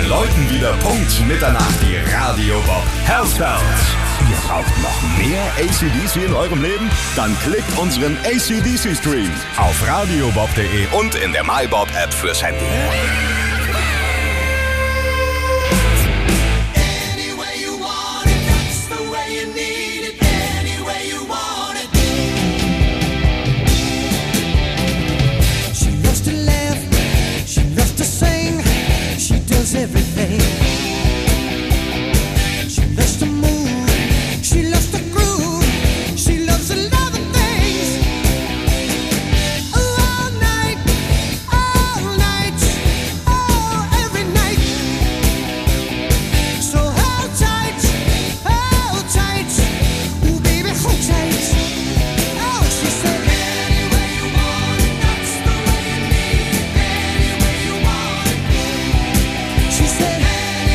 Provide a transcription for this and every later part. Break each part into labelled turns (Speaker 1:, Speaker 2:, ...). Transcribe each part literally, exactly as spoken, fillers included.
Speaker 1: läuten wieder Punkt Mitternacht die Radio Bob Health Bells. Ihr braucht noch mehr A C D C in eurem Leben? Dann klickt unseren A C D C Stream auf radiobob punkt de und in der MyBob App fürs Handy.
Speaker 2: Everything. She loves to move, she loves to groove, she loves a lot of things. All night, all night, oh, every night. So hold tight, hold tight, ooh baby, hold tight. Oh, she said, any way you want it, that's the way you need it, any way you want it. She said,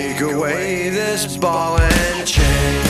Speaker 3: Take away this ball and chain.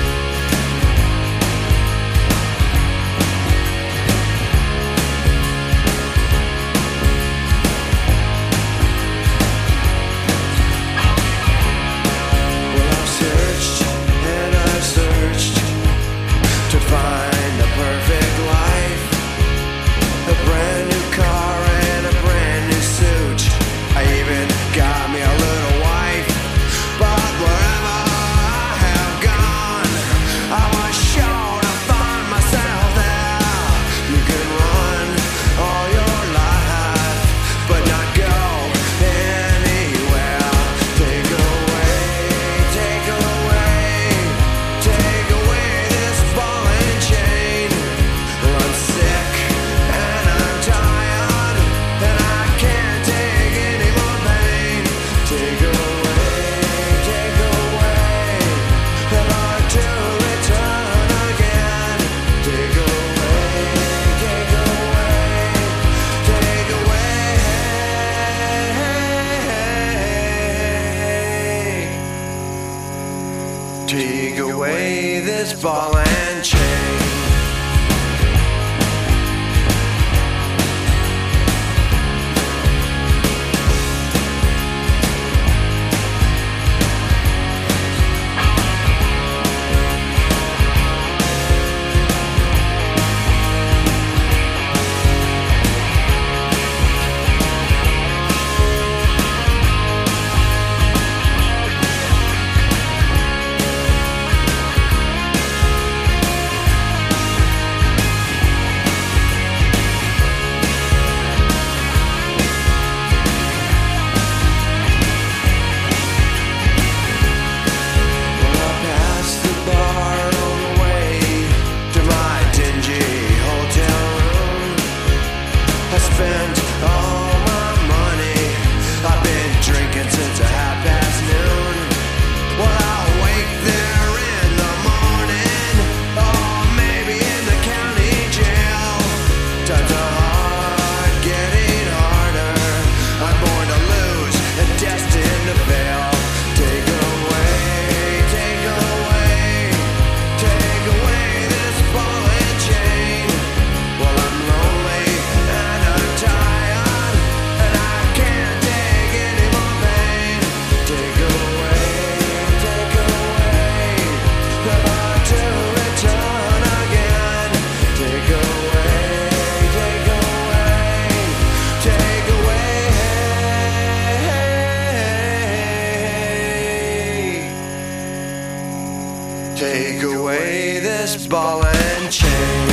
Speaker 3: Well, I've searched and I've searched to find the perfect life. A brand new car and a brand new suit. I even got me a little wife. But wherever I have gone, I was sure to find myself there. You can run all your life, but not go anywhere. Take away, take away, take away this ball and chain. Well, I'm sick and I'm tired, and I can't take any more pain. Take away, take away, and hard to return again. Take away, take away, take away. Take away this ball and chain. Well, I passed the bar on the way to my dingy hotel room. I spent all my money. I've been drinking since a half past noon. Well, I'll wake there in the morning, or maybe in the county jail. Times are hard, getting harder. I'm born to lose and destined to fail. Take away, take away, take away this ball and chain. Well, I'm lonely and I'm tired, and I can't take any more pain. Take away, take away, never to return again. Take away, take away, take away. Take away this ball and chain.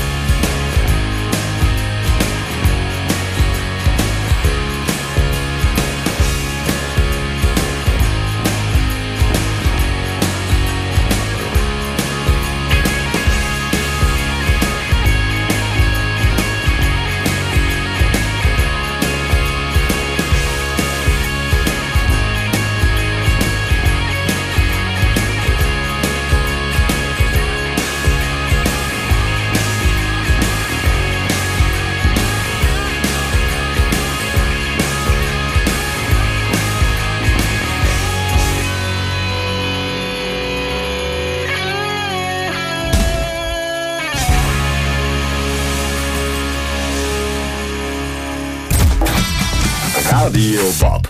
Speaker 1: Radio Bob.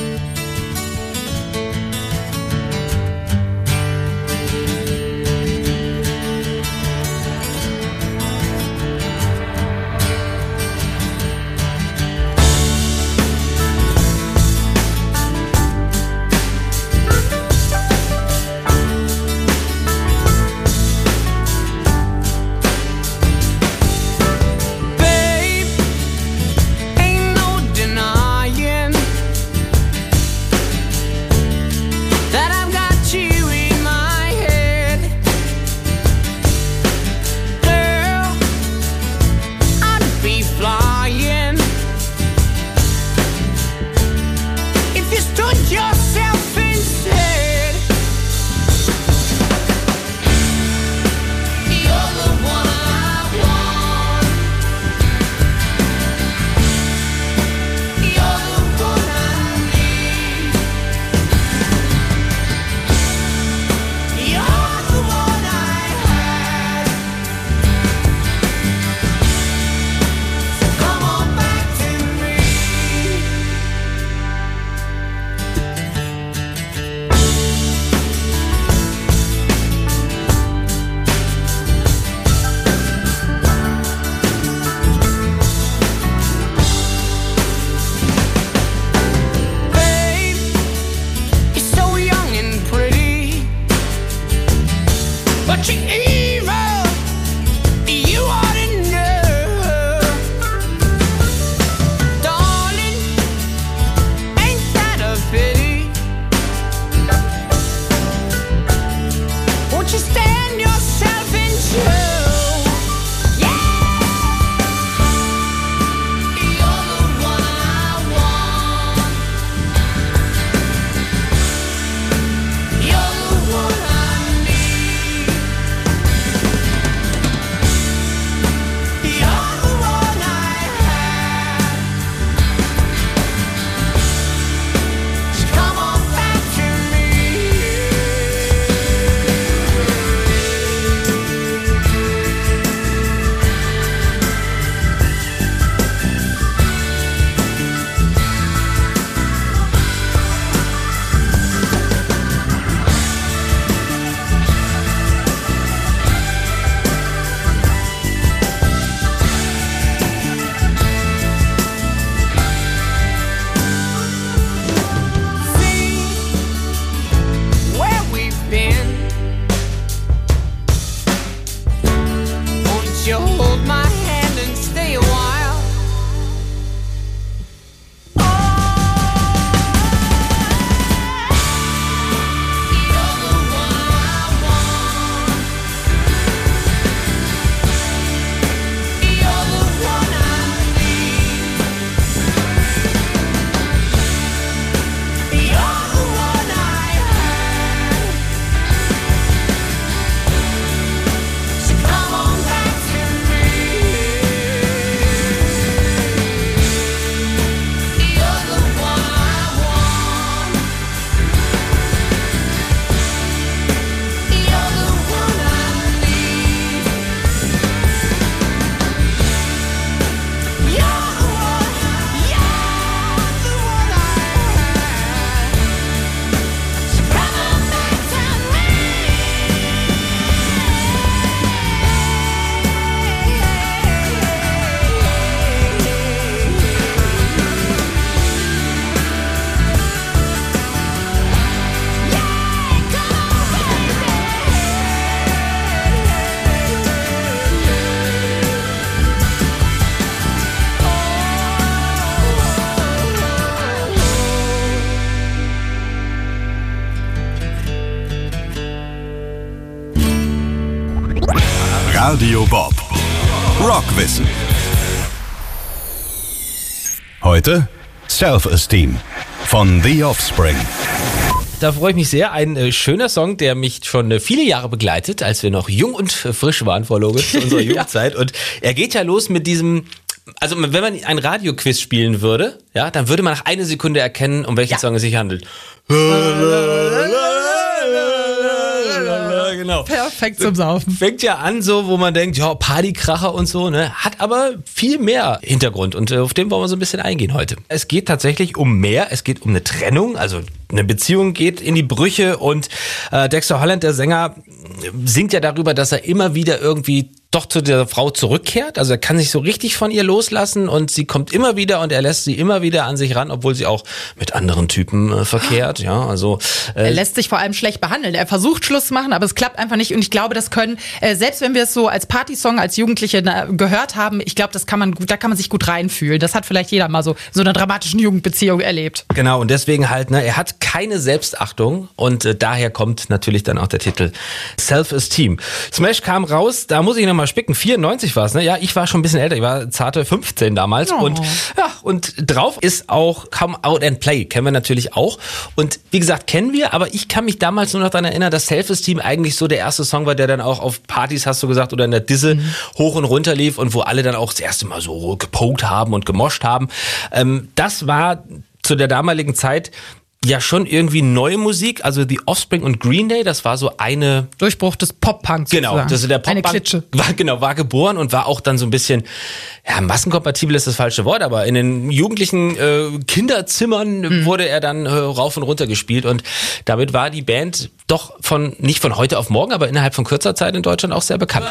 Speaker 2: Babe, ain't no denying
Speaker 1: Radio Bob. Rockwissen. Heute Self-Esteem von The Offspring.
Speaker 4: Da freue ich mich sehr. Ein äh, schöner Song, der mich schon äh, viele Jahre begleitet, als wir noch jung und äh, frisch waren, Frau Lorenz, zu unserer Jugendzeit. Und er geht ja los mit diesem, also wenn man ein Radioquiz spielen würde, ja, dann würde man nach einer Sekunde erkennen, um welchen
Speaker 5: Ja.
Speaker 4: Song es sich handelt. Genau.
Speaker 5: Perfekt zum Saufen.
Speaker 4: Fängt ja an so, wo man denkt, ja, Partykracher und so, ne? Hat aber viel mehr Hintergrund und äh, auf den wollen wir so ein bisschen eingehen heute. Es geht tatsächlich um mehr, es geht um eine Trennung, also eine Beziehung geht in die Brüche und äh, Dexter Holland, der Sänger, singt ja darüber, dass er immer wieder irgendwie doch zu der Frau zurückkehrt. Also er kann sich so richtig von ihr loslassen und sie kommt immer wieder und er lässt sie immer wieder an sich ran, obwohl sie auch mit anderen Typen äh, verkehrt. Ja, also äh,
Speaker 5: Er lässt sich vor allem schlecht behandeln. Er versucht Schluss zu machen, aber es klappt einfach nicht. Und ich glaube, das können, äh, selbst wenn wir es so als Partysong, als Jugendliche na, gehört haben, ich glaube, das kann man gut, da kann man sich gut reinfühlen. Das hat vielleicht jeder mal so so eine dramatischen Jugendbeziehung erlebt.
Speaker 4: Genau, und deswegen halt, ne, er hat keine Selbstachtung und äh, daher kommt natürlich dann auch der Titel Self-Esteem. Smash kam raus, da muss ich nochmal spicken, vierundneunzig war es, ne? Ja, ich war schon ein bisschen älter, ich war zarte fünfzehn damals
Speaker 5: Oh.
Speaker 4: und ja, und drauf ist auch Come Out and Play, kennen wir natürlich auch und wie gesagt, kennen wir, aber ich kann mich damals nur noch daran erinnern, dass Self-Esteem eigentlich so der erste Song war, der dann auch auf Partys, hast du gesagt, oder in der Disse mhm. hoch und runter lief und wo alle dann auch das erste Mal so gepokt haben und gemoscht haben. Ähm, das war zu der damaligen Zeit ja schon irgendwie neue Musik, also The Offspring und Green Day, das war so eine...
Speaker 5: Durchbruch des Pop-Punks.
Speaker 4: Genau,
Speaker 5: sozusagen.
Speaker 4: das ist der
Speaker 5: Eine
Speaker 4: Pop-Punk
Speaker 5: Klitsche.
Speaker 4: war, genau, war geboren und war auch dann so ein bisschen, ja, massenkompatibel ist das falsche Wort, aber in den jugendlichen äh, Kinderzimmern
Speaker 5: Mhm.
Speaker 4: wurde er dann äh, rauf und runter gespielt und damit war die Band doch von, nicht von heute auf morgen, aber innerhalb von kürzer Zeit in Deutschland auch sehr bekannt.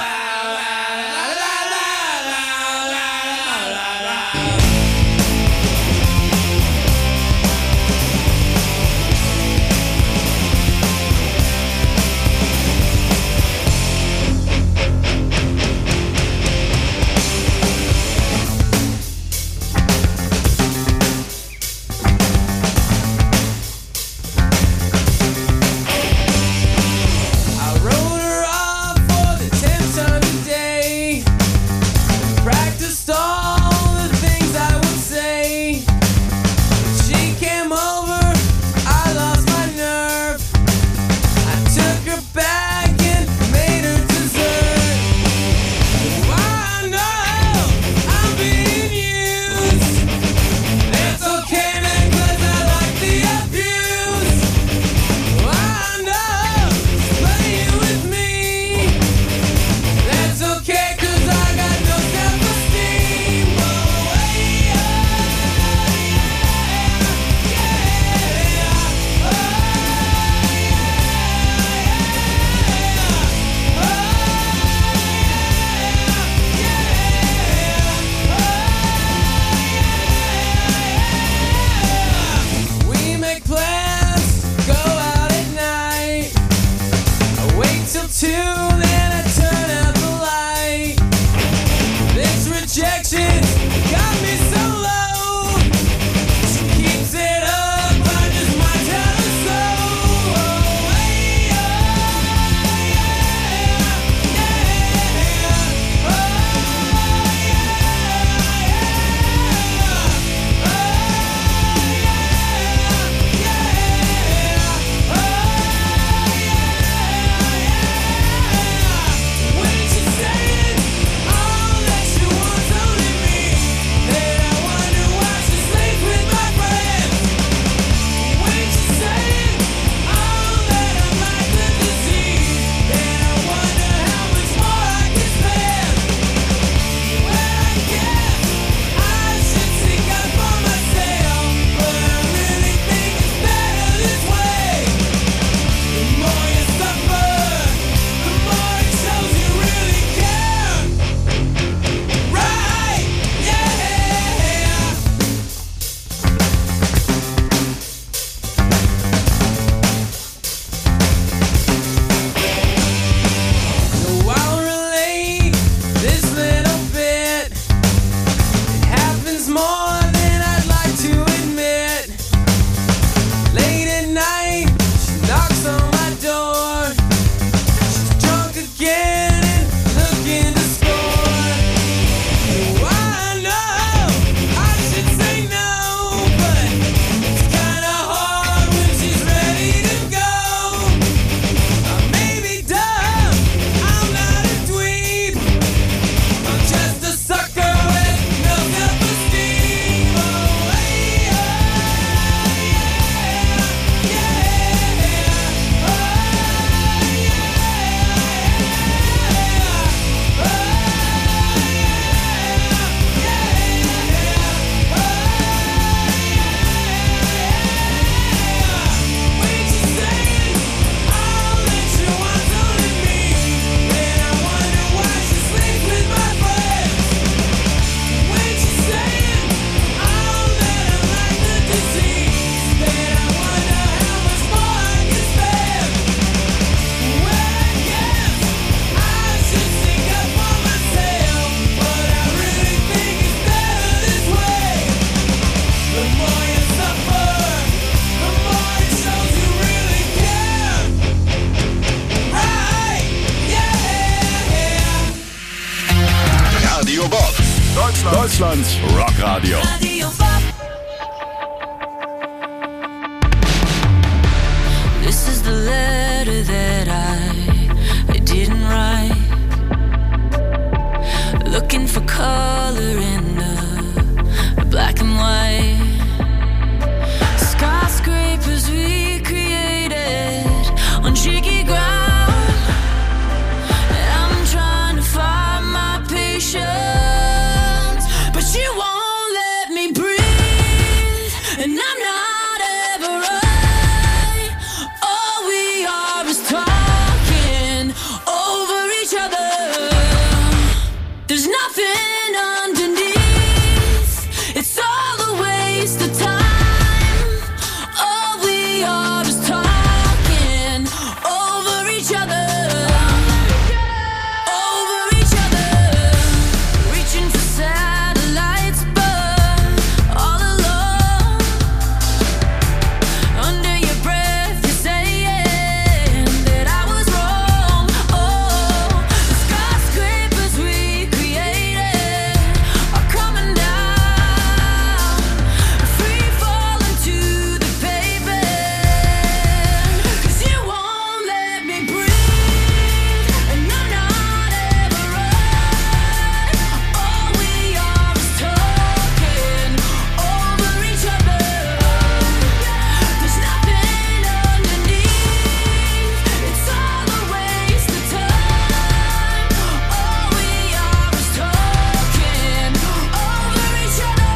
Speaker 2: I wrote her off for the tenth time today.
Speaker 1: Deutschlands Rockradio.
Speaker 6: Radio Bob. This is the letter that I, I didn't write. Looking for color in the black and white. Skyscrapers we created on shaky ground. And I'm trying to find my patience, but you won't let me breathe. And I'm not ever right. All we are is talking over each other. There's nothing underneath. It's all a waste of time. All we are is talking over each other. Over each other. Reaching for satellites, but all alone. Under your breath, you're saying that I was wrong. Oh, the skyscrapers we created are coming down, free falling to the pavement. 'Cause you won't let me breathe, and I'm not ever right. All we are is talking over each other. There's nothing underneath. It's all a waste of time. All we are is talking over each other.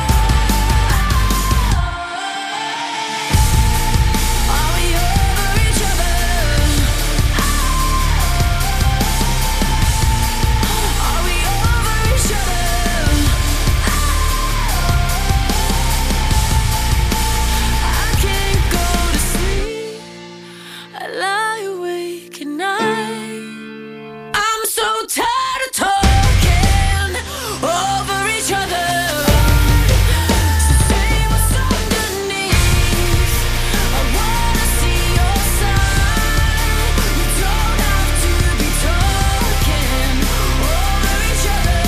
Speaker 6: Are we over each other? Are we over each other? I can't go to sleep. I lie awake at night. I'm so tired of talking over each other. So say what's underneath. I wanna see your side. We don't have to be talking over each other.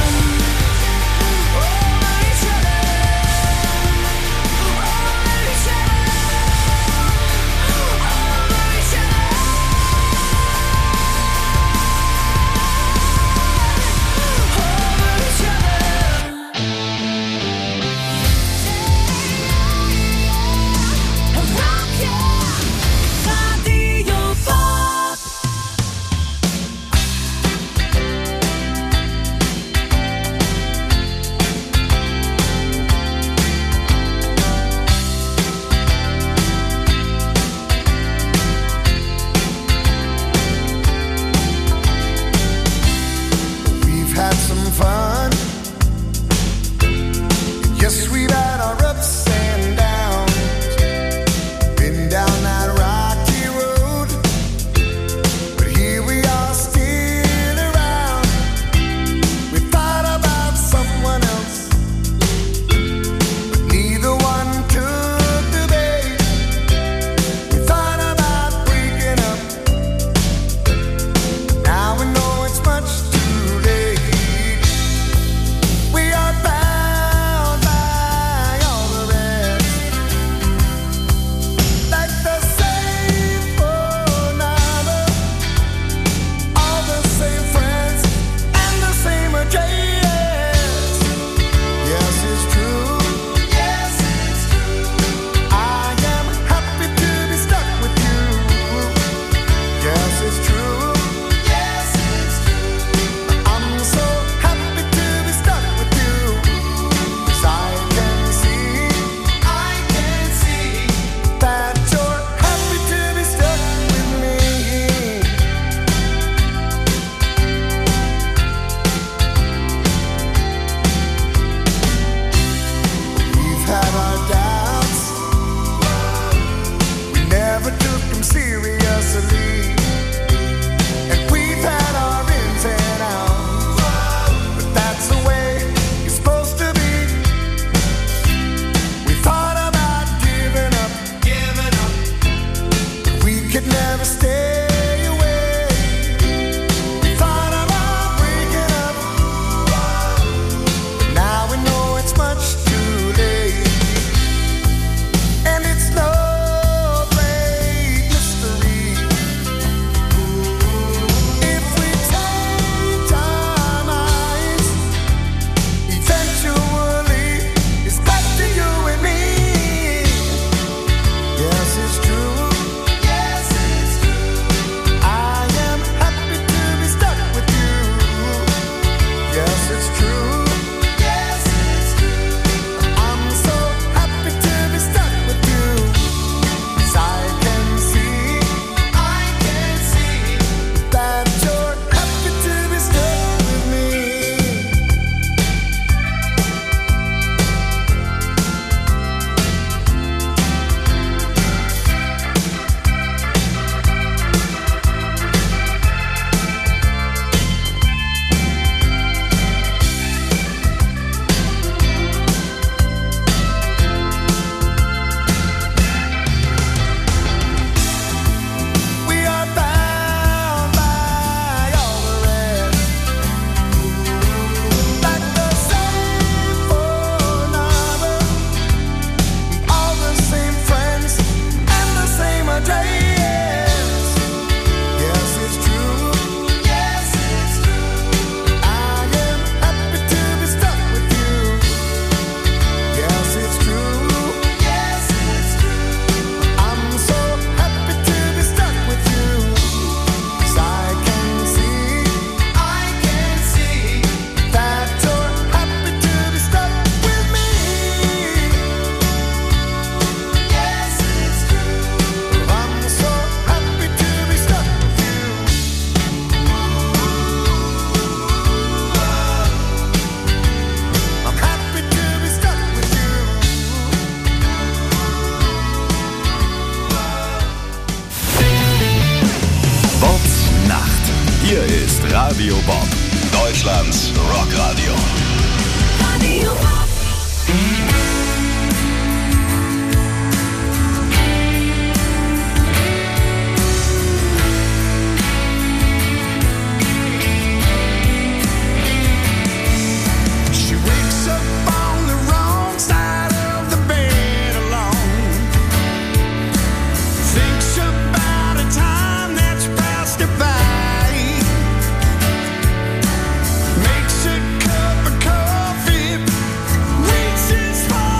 Speaker 6: Over each other. Over each other. Over each other. Over each other. Rock your Radio Bob.
Speaker 3: We've had some fun. Yes, we've had our ups and downs. Been down that rocky road, but here we are still around. We thought about someone else, but neither one took the bait. We thought about breaking up. Now we know it's much too late. We are bound by all the rest, like the same phone number, all the same friends, and the same address. Yes, it's true. Yes, it's true. I am happy to be stuck with you. Yes, it's true. Yes, it's true. I'm so happy to be stuck with you. 'Cause I can see, I can see that you're happy to be stuck with me. We've had our doubts, we never took them seriously. And we've had our ins and outs, but that's the way it's supposed to be. We thought about giving up, giving up. We could never stay away. We thought about breaking up, but
Speaker 1: Hier ist Radio Bob, Deutschlands Rockradio.
Speaker 6: Radio Bob.
Speaker 3: She wakes up on the wrong side of the bed alone. Thinks about a time that's passed her by. Makes a cup of coffee, reaches for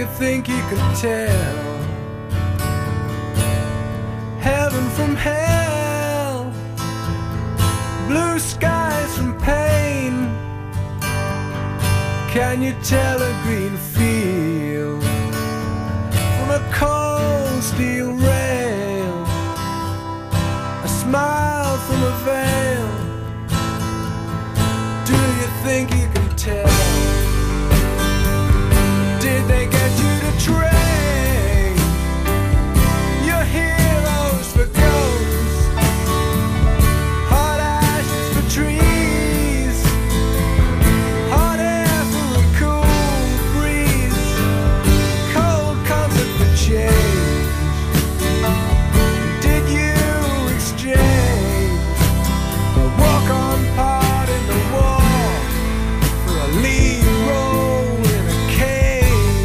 Speaker 3: think you can tell heaven from hell, blue skies from pain? Can you tell a green field from a cold steel rail, a smile from a veil? Do you think you can tell? Did they get you to train your heroes for ghosts, hot ashes for trees, hot air for a cool breeze, cold comfort for change? Did you exchange a walk-on part in the war for a lead role in a cage?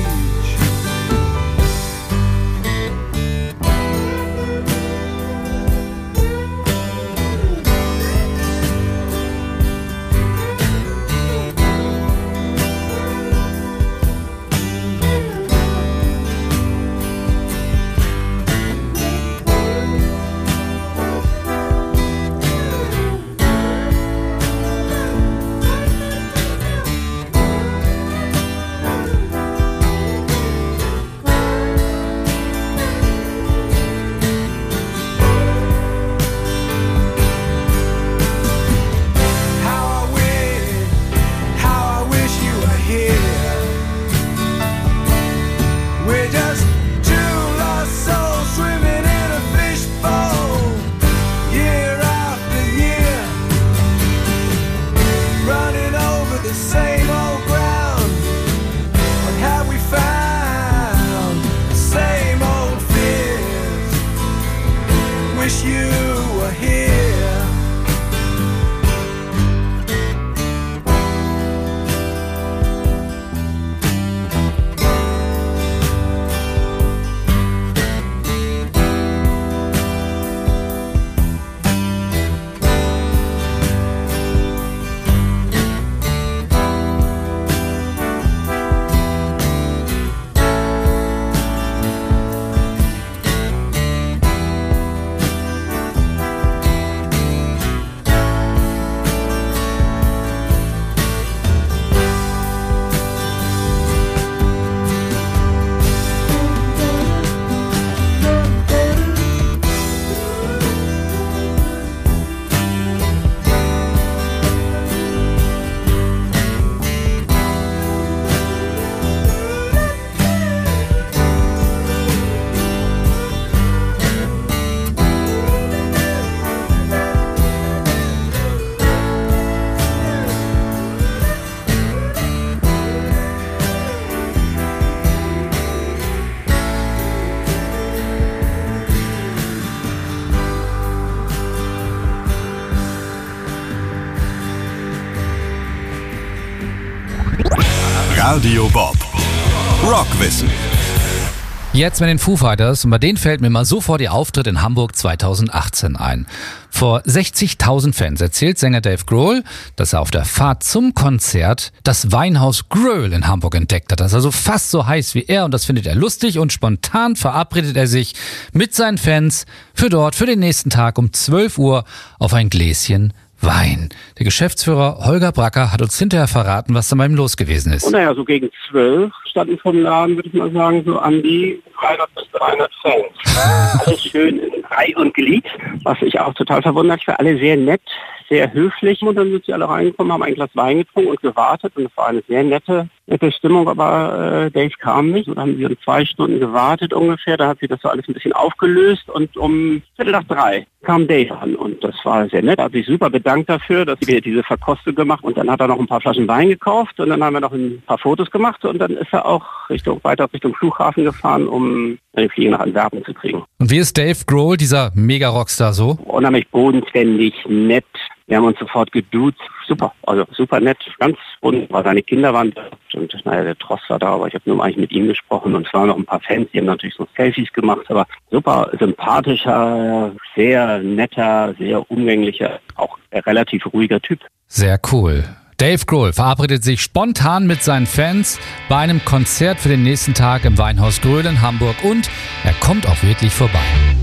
Speaker 3: How I wish, how I wish you were here. We're just two lost souls swimming in a fishbowl, year after year, running over the same old ground. What have we found? The same old fears. Wish you were here.
Speaker 1: Radio Bob. Rockwissen.
Speaker 7: Jetzt mit den Foo Fighters, und bei denen fällt mir mal sofort ihr Auftritt in Hamburg zweitausendachtzehn ein. Vor sechzigtausend Fans erzählt Sänger Dave Grohl, dass er auf der Fahrt zum Konzert das Weinhaus Grohl in Hamburg entdeckt hat. Das ist also fast so heiß wie er, und das findet er lustig, und spontan verabredet er sich mit seinen Fans für dort, für den nächsten Tag um zwölf Uhr auf ein Gläschen Wein. Der Geschäftsführer Holger Bracker hat uns hinterher verraten, was da bei ihm los gewesen ist.
Speaker 8: Und naja, so gegen zwölf standen vom Laden, würde ich mal sagen, so an die dreihundert bis dreihundert Fans. Alles schön in Reihe und Glied, was ich auch total verwundert war. Alle sehr nett, sehr höflich. Und dann sind sie alle reingekommen, haben ein Glas Wein getrunken und gewartet. Und es war eine sehr nette, nette Stimmung, aber äh, Dave kam nicht. Und dann haben wir um zwei Stunden gewartet ungefähr. Da hat sich das so alles ein bisschen aufgelöst. Und um Viertel nach drei kam Dave an. Und das war sehr nett. Er hat sich super bedankt dafür, dass wir diese Verkostung gemacht. Und dann hat er noch ein paar Flaschen Wein gekauft. Und dann haben wir noch ein paar Fotos gemacht. Und dann ist er auch Richtung, weiter Richtung Flughafen gefahren, um den Flieger nach Antwerpen zu kriegen.
Speaker 7: Und wie ist Dave Grohl, dieser Mega-Rockstar, so?
Speaker 8: Unheimlich bodenständig, nett. Wir haben uns sofort geduzt. Super, also super nett, ganz wunderbar. Seine Kinder waren da und naja, der Tross war da, aber ich habe nur eigentlich mit ihm gesprochen und es waren noch ein paar Fans, die haben natürlich so Selfies gemacht, aber super sympathischer, sehr netter, sehr umgänglicher, auch relativ ruhiger Typ.
Speaker 7: Sehr cool. Dave Grohl verabredet sich spontan mit seinen Fans bei einem Konzert für den nächsten Tag im Weinhaus Gröhl in Hamburg und er kommt auch wirklich vorbei.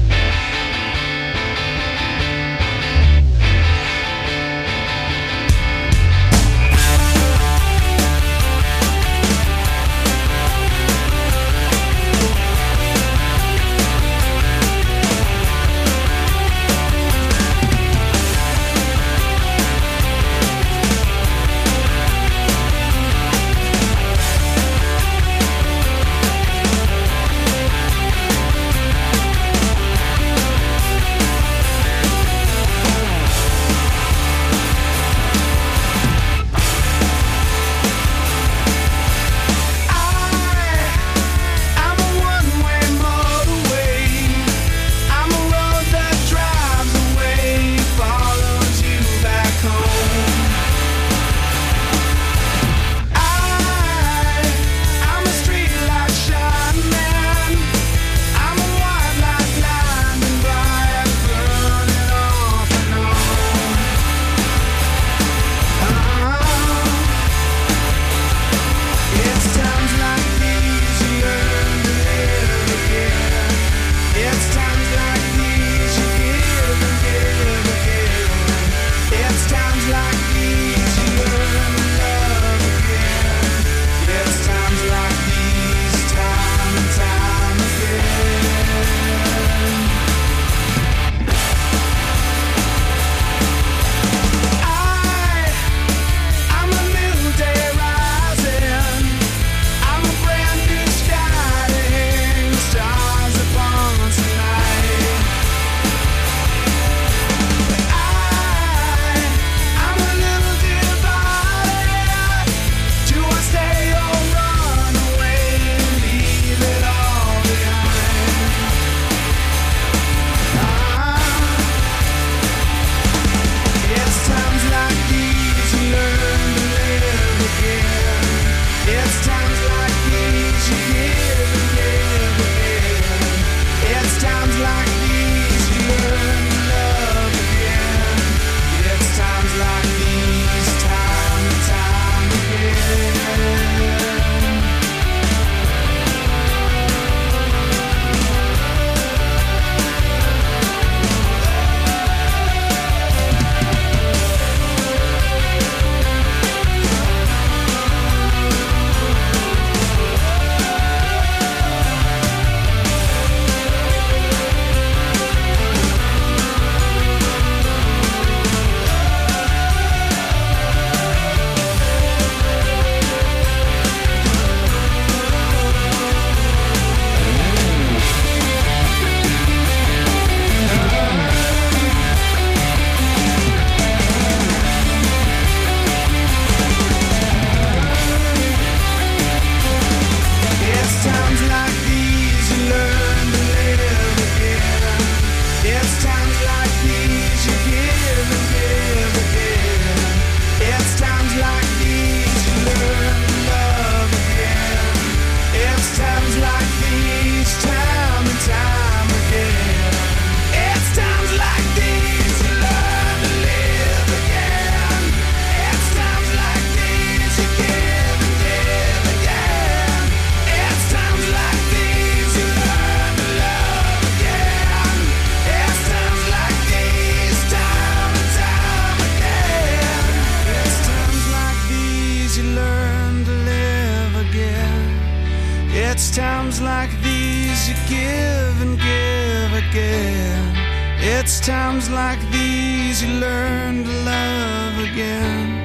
Speaker 3: It's times like these you give and give again. It's times like these you learn to love again.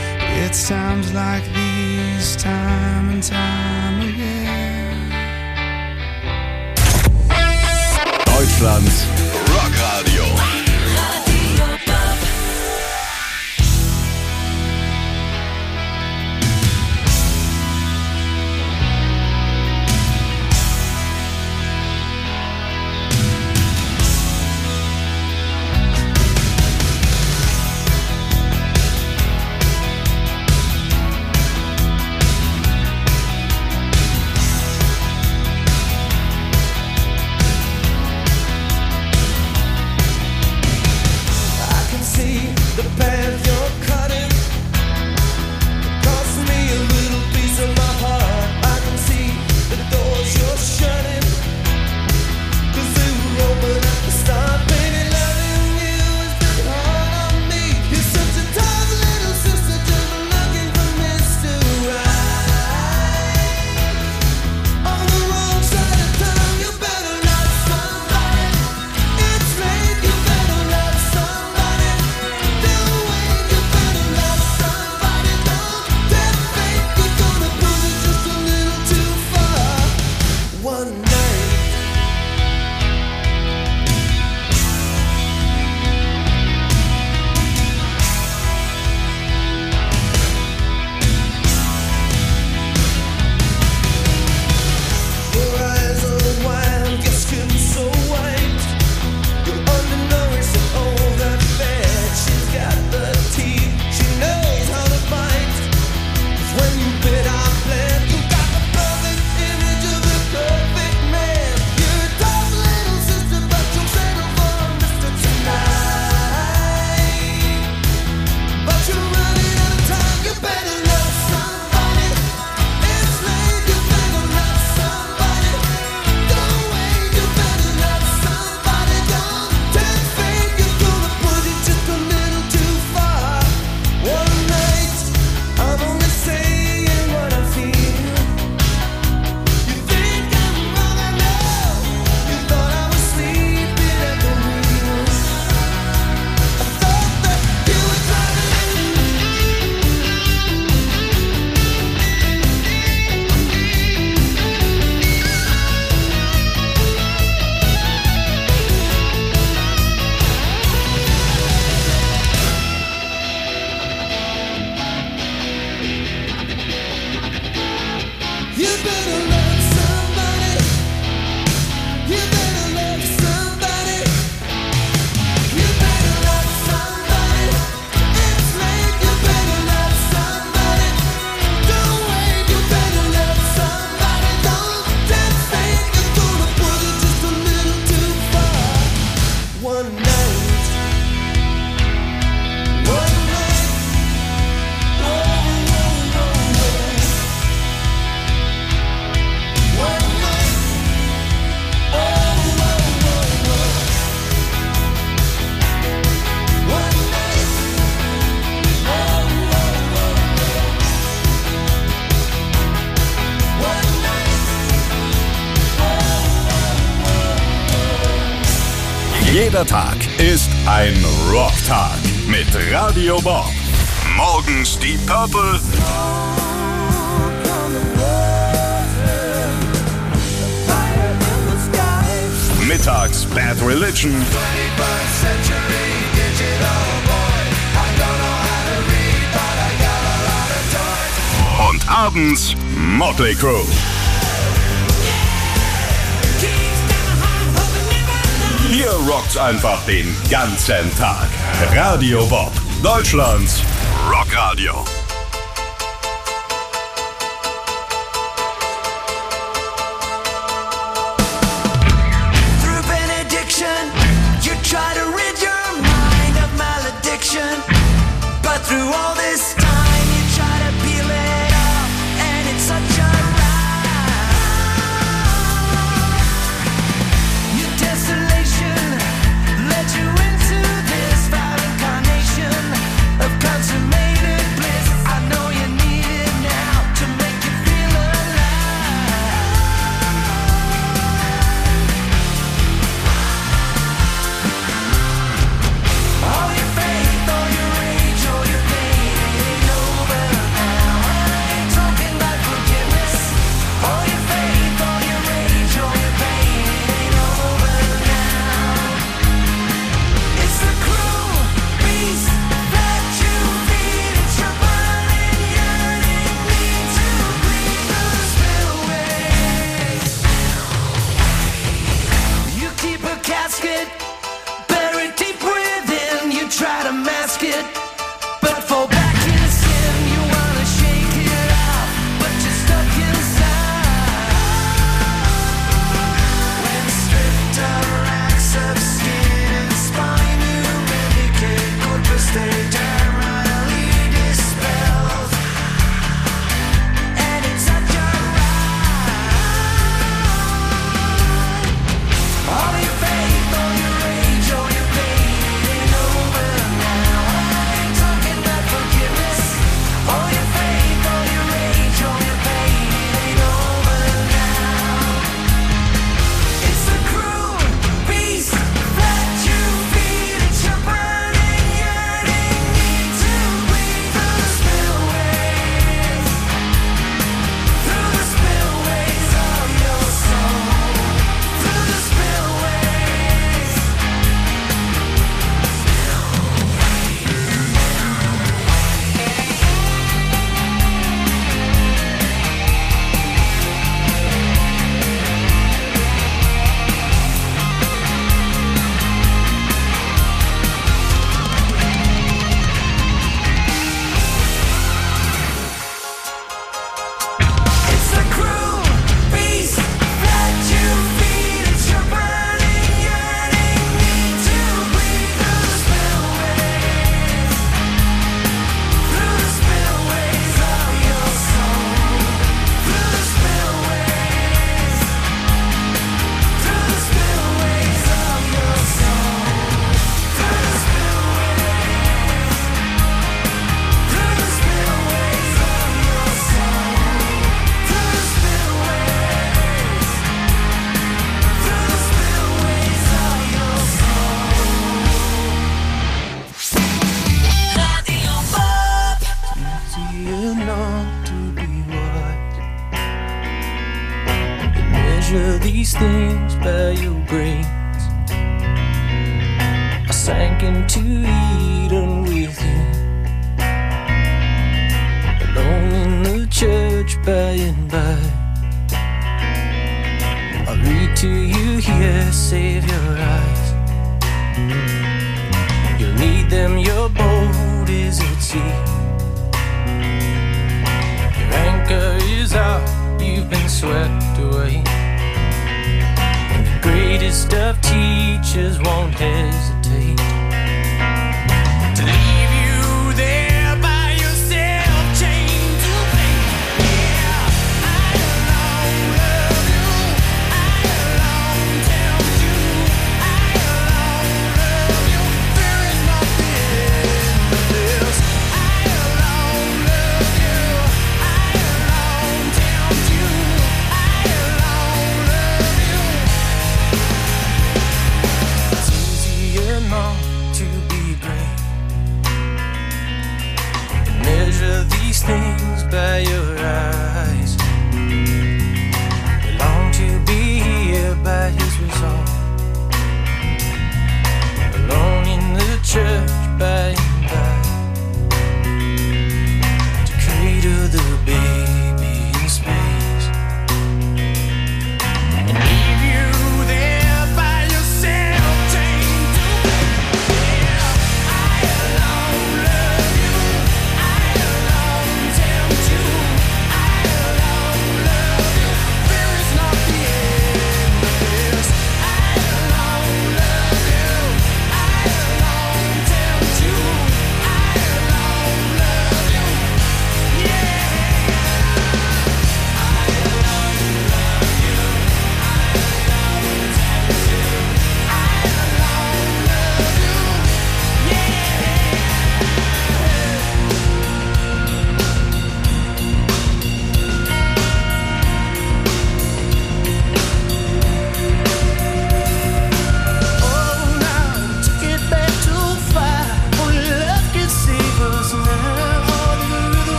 Speaker 3: It's times like these, time and time again.
Speaker 1: Deutschlands Rockradio. Jeder Tag ist ein Rocktag mit Radio Bob. Morgens die Purple. Mittags Bad Religion. Und abends Motley Crue. Hier rockt's einfach den ganzen Tag. Radio Bob, Deutschlands Rockradio.
Speaker 3: Through benediction, you try to rid your mind of malediction. But through all this time, you try to peel it off, and it's such a ride. Your desolation led you into this foul incarnation of consummated bliss. I know you need it now to make you feel alive. All your faith, all your rage, all your pain ain't over now. I ain't talking about forgiveness. All your faith, all your rage, all your pain ain't over now. It's the cruel beast that you feed. It's your burning, yearning need to breathe the spillways. You keep a casket buried deep within. You try to mask it, but fall back in sin. You wanna shake it out, but you're stuck inside. When stripped of racks of skin and spine, you medicate corpus terminally dispelled. And it's such a ride. All your faith, all your rage, all your pain ain't over now. I ain't talking about forgiveness. All your faith, all your rage, all your pain ain't over now. It's the cruel beast that you feed. It's your burning, yearning need to breathe through the spillways, through the spillways of your soul, through the spillways. It's the cruel beast that you feed. It's your burning, yearning need to breathe through the spillways, through the spillways of your soul, through the spillways, through the spillways of your soul, through the spillways, through the spillways of your soul, through the spillways, through the spillways of your soul. Radio Bob. Easier not to be wise. You measure these things by your brains. I sank into Eden with you, alone in the church by and by. I'll read to you here, save your eyes. You'll need them, your boat is at sea. Your anchor is out, you've been swept away. And the greatest of teachers won't hesitate to leave you there by yourself, chained to fate. Yeah, I alone love you, I alone tempt you, I alone love you. There is nothing but this. I alone love you, I alone tempt you, I alone love you. It's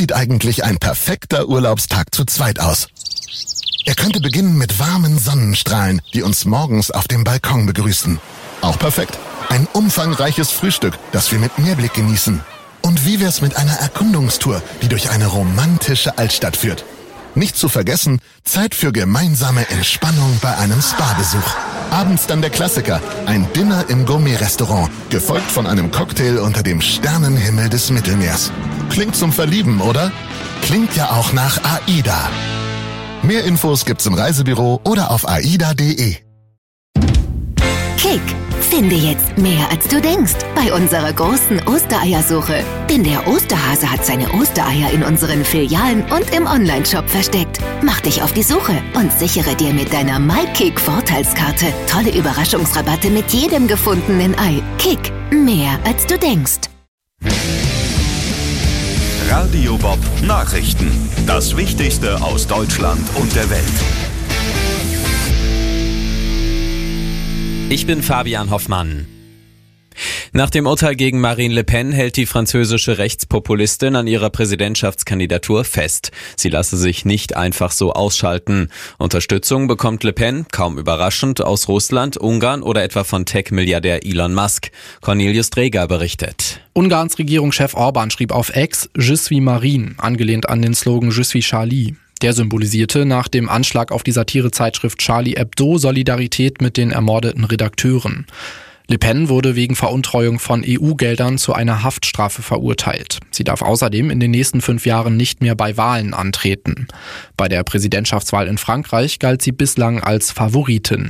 Speaker 9: sieht eigentlich ein perfekter Urlaubstag zu zweit aus? Er könnte beginnen mit warmen Sonnenstrahlen, die uns morgens auf dem Balkon begrüßen. Auch perfekt. Ein umfangreiches Frühstück, das wir mit Meerblick genießen. Und wie wär's mit einer Erkundungstour, die durch eine romantische Altstadt führt? Nicht zu vergessen, Zeit für gemeinsame Entspannung bei einem Spa-Besuch. Abends dann der Klassiker, ein Dinner im Gourmet-Restaurant, gefolgt von einem Cocktail unter dem Sternenhimmel des Mittelmeers. Klingt zum Verlieben, oder? Klingt ja auch nach AIDA. Mehr Infos gibt's im Reisebüro oder auf aida punkt de.
Speaker 10: Kick. Finde jetzt mehr, als du denkst, bei unserer großen Ostereiersuche. Denn der Osterhase hat seine Ostereier in unseren Filialen und im Onlineshop versteckt. Mach dich auf die Suche und sichere dir mit deiner MyKick-Vorteilskarte tolle Überraschungsrabatte mit jedem gefundenen Ei. Kick. Mehr, als du denkst.
Speaker 1: Radio Bob Nachrichten. Das Wichtigste aus Deutschland und der Welt.
Speaker 11: Ich bin Fabian Hoffmann. Nach dem Urteil gegen Marine Le Pen hält die französische Rechtspopulistin an ihrer Präsidentschaftskandidatur fest. Sie lasse sich nicht einfach so ausschalten. Unterstützung bekommt Le Pen, kaum überraschend, aus Russland, Ungarn oder etwa von Tech-Milliardär Elon Musk. Cornelius Dreger berichtet.
Speaker 12: Ungarns Regierungschef Orban schrieb auf X Je suis Marine, angelehnt an den Slogan Je suis Charlie. Der symbolisierte nach dem Anschlag auf die Satirezeitschrift Charlie Hebdo Solidarität mit den ermordeten Redakteuren. Le Pen wurde wegen Veruntreuung von E U-Geldern zu einer Haftstrafe verurteilt. Sie darf außerdem in den nächsten fünf Jahren nicht mehr bei Wahlen antreten. Bei der Präsidentschaftswahl in Frankreich galt sie bislang als Favoritin.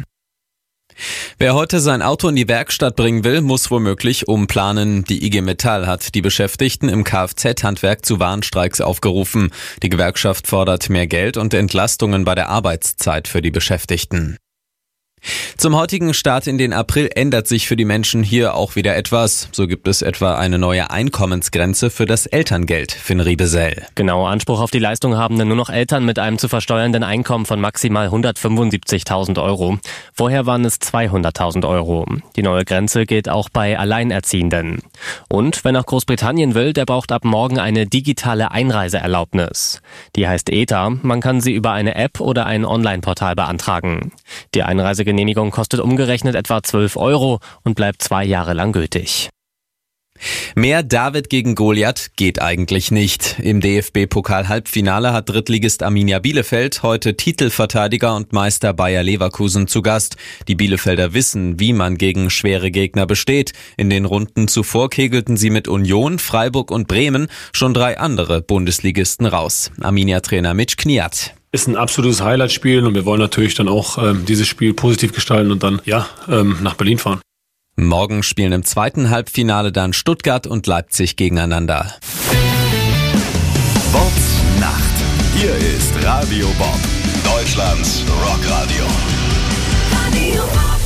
Speaker 11: Wer heute sein Auto in die Werkstatt bringen will, muss womöglich umplanen. Die I G Metall hat die Beschäftigten im Kfz-Handwerk zu Warnstreiks aufgerufen. Die Gewerkschaft fordert mehr Geld und Entlastungen bei der Arbeitszeit für die Beschäftigten. Zum heutigen Start in den April ändert sich für die Menschen hier auch wieder etwas. So gibt es etwa eine neue Einkommensgrenze für das Elterngeld, Finn Riebesell.
Speaker 13: Genau, Anspruch auf die Leistung haben nur noch Eltern mit einem zu versteuernden Einkommen von maximal hundertfünfundsiebzigtausend Euro. Vorher waren es zweihunderttausend Euro. Die neue Grenze gilt auch bei Alleinerziehenden. Und wer nach Großbritannien will, der braucht ab morgen eine digitale Einreiseerlaubnis. Die heißt E T A, man kann sie über eine App oder ein Online-Portal beantragen. Die Einreisegenehmigung kostet umgerechnet etwa zwölf Euro und bleibt zwei Jahre lang gültig.
Speaker 11: Mehr David gegen Goliath geht eigentlich nicht. Im D F B-Pokal-Halbfinale hat Drittligist Arminia Bielefeld heute Titelverteidiger und Meister Bayer Leverkusen zu Gast. Die Bielefelder wissen, wie man gegen schwere Gegner besteht. In den Runden zuvor kegelten sie mit Union, Freiburg und Bremen schon drei andere Bundesligisten raus. Arminia-Trainer Mitch Kniat.
Speaker 14: Ist ein absolutes Highlight-Spiel und wir wollen natürlich dann auch ähm, dieses Spiel positiv gestalten und dann ja ähm, nach Berlin fahren.
Speaker 11: Morgen spielen im zweiten Halbfinale dann Stuttgart und Leipzig gegeneinander.
Speaker 1: Bobs Nacht. Hier ist Radio Bob, Deutschlands Rockradio.
Speaker 6: Radio Bob.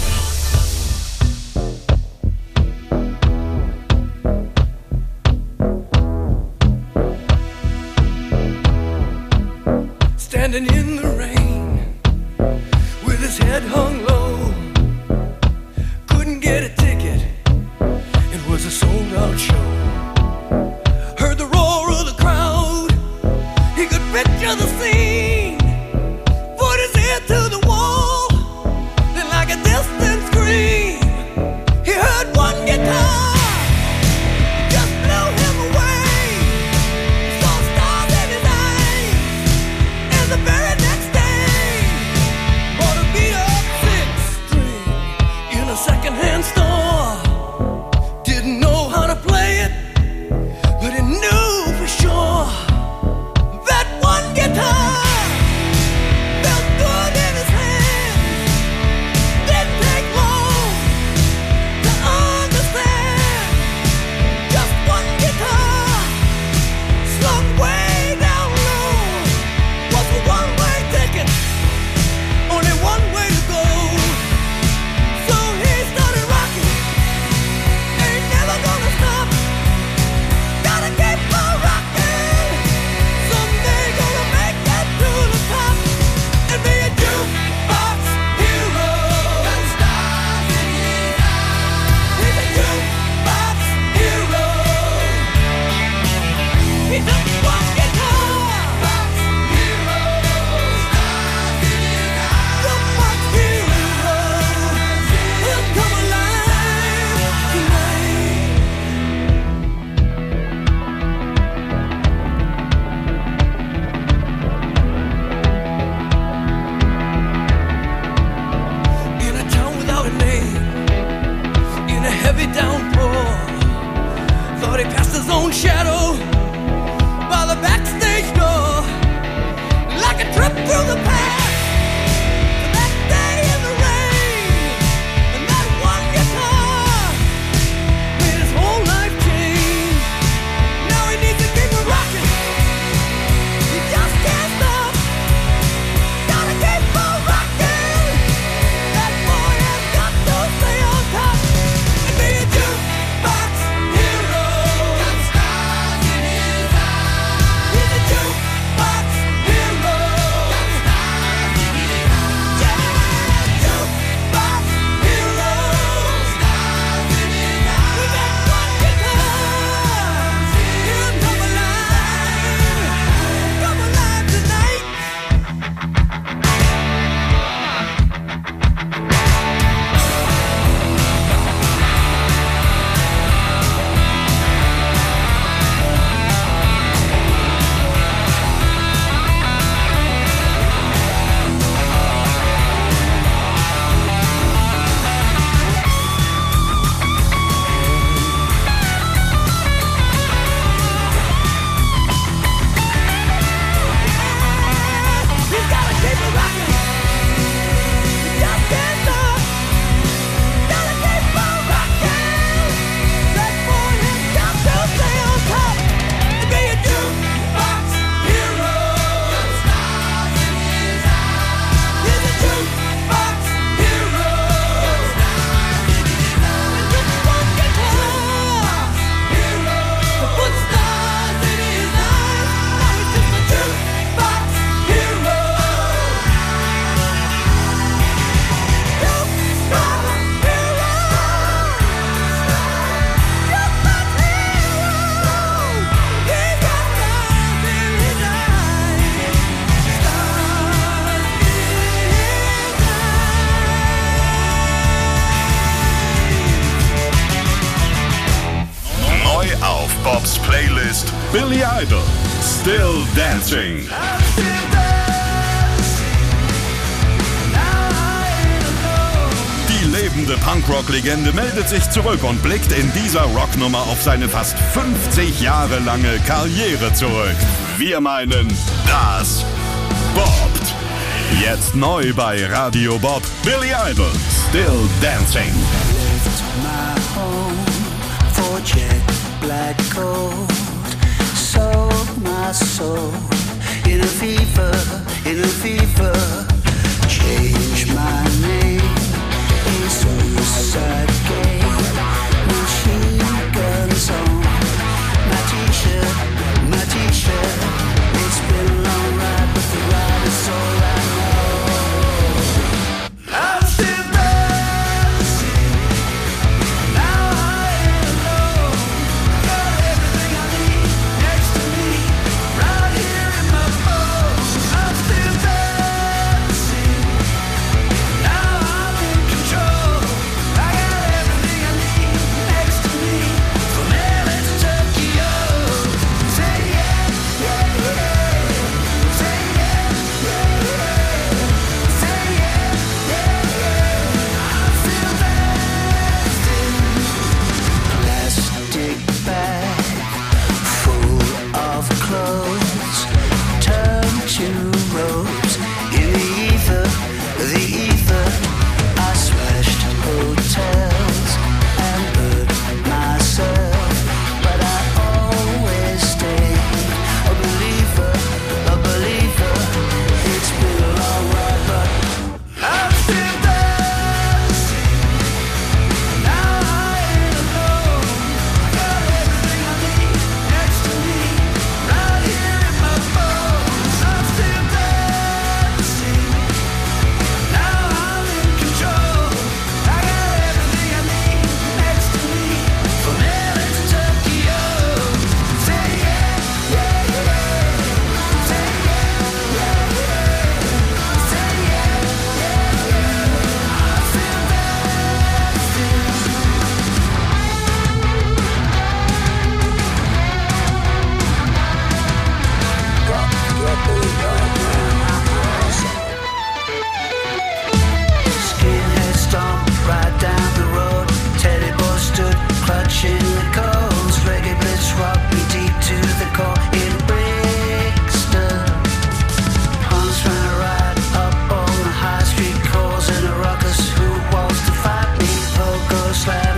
Speaker 2: Standing in the rain with his head hung low, couldn't get a ticket, it was a sold out show. Heard the roar of the crowd, he could picture the scene, put his ear to the wall, then like a distant scream, he heard one guitar. Second-hand store, didn't know how to play it, but he knew for sure that one guitar felt good in his hands. Didn't take long to understand, just one guitar slung way down low was a one-way ticket, only one way to go. So he started rocking heavy downpour. Thought he passed his own shadow by the backstage door, like a trip through the past. That day in the rain, and that one guitar made his whole life change. Now he needs to keep it rocking. He just can't stop. Gotta keep on rocking. That boy has got to stay on top and be a jukebox hero. Got stars in his eyes. He's a jukebox hero. Got stars in his eyes. Yeah, jukebox hero. Stars in his eyes. With that one guitar, he'll come alive. Come alive tonight. He's gotta keep it rocking. He just can't stop. Gotta keep on rocking. That boy has got to stay on top and be a jukebox hero. Got stars in his eyes. He's a jukebox hero. Got stars in his eyes. And just one guitar hero to put stars in his eyes. Now he's just a jukebox hero.
Speaker 1: Neu auf Bobs Playlist Billy Idol, Still Dancing. Die lebende Punkrock-Legende meldet sich zurück und blickt in dieser Rocknummer auf seine fast fünfzig Jahre lange Karriere zurück. Wir meinen, das bobbt. Jetzt neu bei Radio Bob, Billy Idol, Still Dancing.
Speaker 3: My home for jet black gold, sold my soul in a fever, in a fever. Change my name, a suicide game. Machine guns on my t-shirt, my t-shirt. It's been a long ride, but the ride is all I know. I'm still dancing. slash